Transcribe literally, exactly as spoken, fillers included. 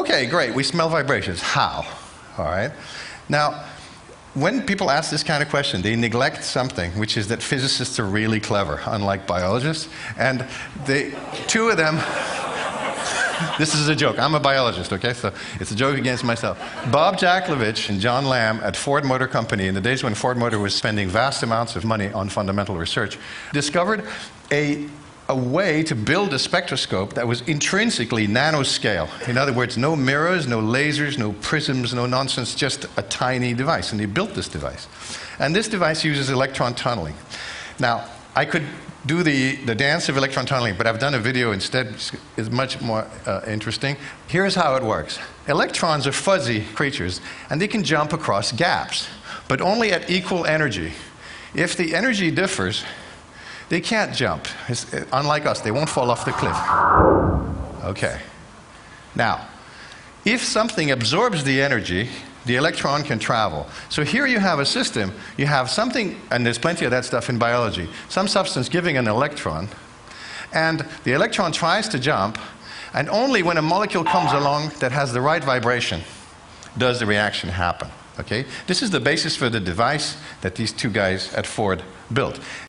okay, great, we smell vibrations. How? All right. Now, when people ask this kind of question, they neglect something, which is that physicists are really clever, unlike biologists. And they, two of them, this is a joke. I'm a biologist, okay? So it's a joke against myself. Bob Jaklovich and John Lamb at Ford Motor Company, in the days when Ford Motor was spending vast amounts of money on fundamental research, discovered a a way to build a spectroscope that was intrinsically nanoscale. In other words, no mirrors, no lasers, no prisms, no nonsense, just a tiny device. And they built this device. And this device uses electron tunneling. Now, I could do the, the dance of electron tunneling, but I've done a video instead. It's much more uh, interesting. Here's how it works. Electrons are fuzzy creatures, and they can jump across gaps, but only at equal energy. If the energy differs, they can't jump. It's, unlike us, they won't fall off the cliff. Okay. Now, if something absorbs the energy, the electron can travel. So here you have a system, you have something, and there's plenty of that stuff in biology, some substance giving an electron, and the electron tries to jump, and only when a molecule comes along that has the right vibration does the reaction happen. Okay? This is the basis for the device that these two guys at Ford built.